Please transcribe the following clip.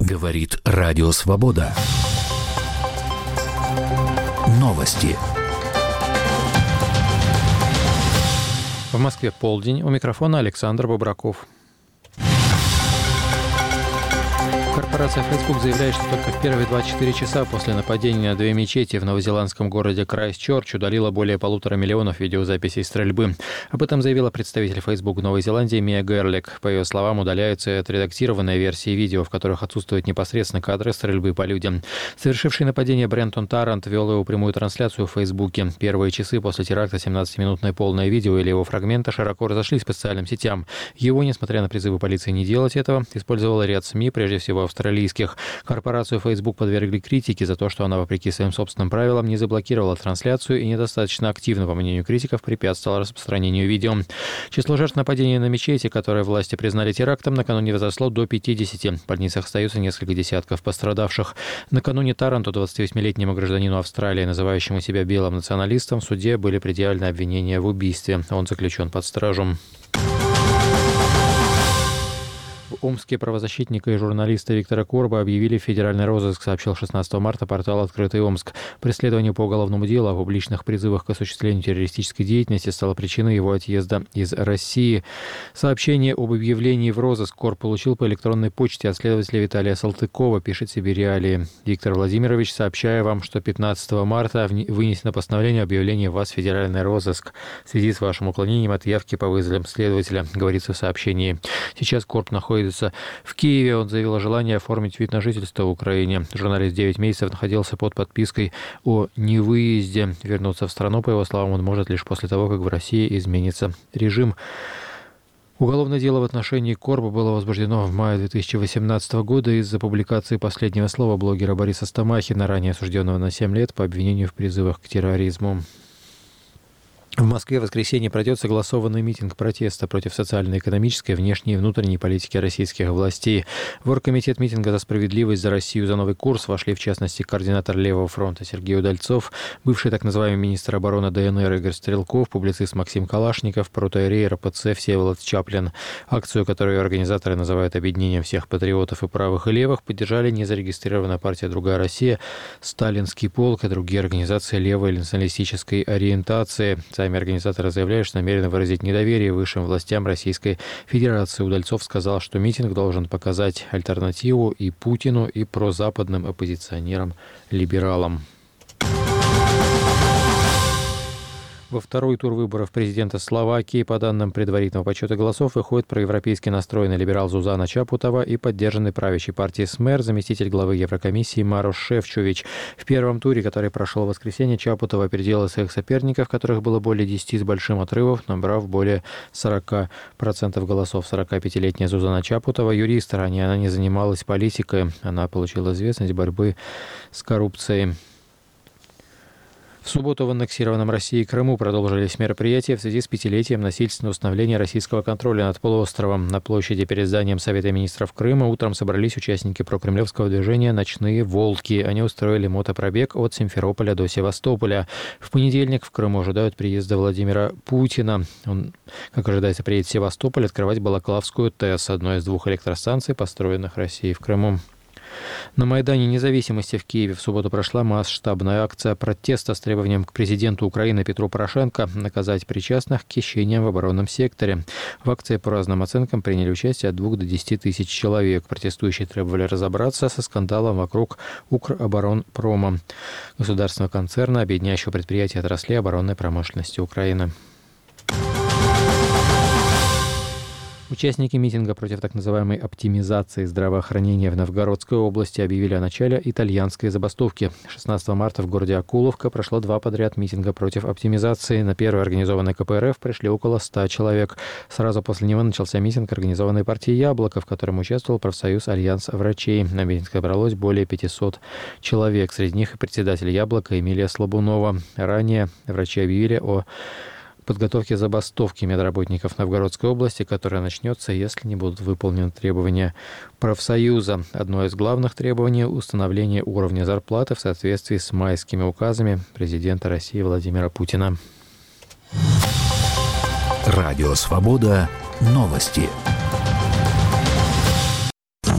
Говорит Радио Свобода. Новости. В Москве полдень. У микрофона Александр Бобраков. Корпорация Facebook заявляет, что только в первые 24 часа после нападения на две мечети в новозеландском городе Крайстчерч удалила более 1,5 миллиона видеозаписей стрельбы. Об этом заявила представитель Facebook в Новой Зеландии Мия Герлик. По ее словам, удаляются отредактированные версии видео, в которых отсутствуют непосредственно кадры стрельбы по людям. Совершивший нападение Брентон Тарант вел его прямую трансляцию в Фейсбуке. Первые часы после теракта 17-минутное полное видео или его фрагмента широко разошлись по социальным сетям. Его, несмотря на призывы полиции не делать этого, использовала ряд СМИ, прежде всего австралийских. Корпорацию Facebook подвергли критике за то, что она, вопреки своим собственным правилам, не заблокировала трансляцию и недостаточно активно, по мнению критиков, препятствовала распространению видео. Число жертв нападения на мечети, которые власти признали терактом, накануне возросло до 50. В больницах остаются несколько десятков пострадавших. Накануне Таранту, 28-летнему гражданину Австралии, называющему себя белым националистом, в суде были предъявлены обвинения в убийстве. Он заключен под стражу. В Омске правозащитника и журналиста Виктора Корба объявили в федеральный розыск, сообщил 16 марта портал «Открытый Омск». Преследование по уголовному делу о публичных призывах к осуществлению террористической деятельности стало причиной его отъезда из России. Сообщение об объявлении в розыск Корб получил по электронной почте от следователя Виталия Салтыкова, пишет себе «Реалии». Виктор Владимирович, сообщаю вам, что 15 марта вынесено постановление о объявлении вас в федеральный розыск в связи с вашим уклонением от явки по вызовам следователя, говорится в сообщении. Сейчас Корб находится в Киеве. Он заявил о желании оформить вид на жительство в Украине. Журналист 9 месяцев находился под подпиской о невыезде. Вернуться в страну, по его словам, он может лишь после того, как в России изменится режим. Уголовное дело в отношении Корба было возбуждено в мае 2018 года из-за публикации последнего слова блогера Бориса Стамахина, ранее осужденного на 7 лет по обвинению в призывах к терроризму. В Москве в воскресенье пройдет согласованный митинг протеста против социально-экономической, внешней и внутренней политики российских властей. В оргкомитет митинга «За справедливость, за Россию, за новый курс» вошли, в частности, координатор Левого фронта Сергей Удальцов, бывший так называемый министр обороны ДНР Игорь Стрелков, публицист Максим Калашников, протоиерей РПЦ Всеволод Чаплин. Акцию, которую организаторы называют объединением всех патриотов и правых и левых, поддержали незарегистрированная партия «Другая Россия», Сталинский полк и другие организации левой или националистической ориентации. Сами организаторы заявляют, что намерены выразить недоверие высшим властям Российской Федерации. Удальцов сказал, что митинг должен показать альтернативу и Путину, и прозападным оппозиционерам-либералам. Во второй тур выборов президента Словакии, по данным предварительного подсчета голосов, выходит проевропейски настроенный либерал Зузана Чапутова и поддержанный правящей партией СМЕР заместитель главы Еврокомиссии Марош Шефчович. В первом туре, который прошел в воскресенье, Чапутова опередила своих соперников, которых было более 10 с большим отрывом, набрав более 40% голосов. 45-летняя Зузана Чапутова – юрист, ранее она не занималась политикой. Она получила известность борьбы с коррупцией. В субботу в аннексированном Россией Крыму продолжились мероприятия в связи с 5-летием насильственного установления российского контроля над полуостровом. На площади перед зданием Совета министров Крыма утром собрались участники прокремлевского движения «Ночные волки». Они устроили мотопробег от Симферополя до Севастополя. В понедельник в Крыму ожидают приезда Владимира Путина. Он, как ожидается, приедет в Севастополь открывать Балаклавскую ТЭС, одной из 2 электростанций, построенных Россией в Крыму. На Майдане Независимости в Киеве в субботу прошла масштабная акция протеста с требованием к президенту Украины Петру Порошенко наказать причастных к хищениям в оборонном секторе. В акции по разным оценкам приняли участие от 2 до 10 тысяч человек. Протестующие требовали разобраться со скандалом вокруг Укроборонпрома, государственного концерна, объединяющего предприятия отрасли оборонной промышленности Украины. Участники митинга против так называемой оптимизации здравоохранения в Новгородской области объявили о начале итальянской забастовки. 16 марта в городе Окуловка прошло 2 подряд митинга против оптимизации. На первый организованный КПРФ пришли около 100 человек. Сразу после него начался митинг организованной партии «Яблоко», в котором участвовал профсоюз «Альянс врачей». На митинг собралось более 500 человек. Среди них и председатель «Яблока» Эмилия Слабунова. Ранее врачи объявили о подготовки забастовки медработников Новгородской области, которая начнется, если не будут выполнены требования профсоюза. Одно из главных требований – установление уровня зарплаты в соответствии с майскими указами президента России Владимира Путина. Радио «Свобода». Новости.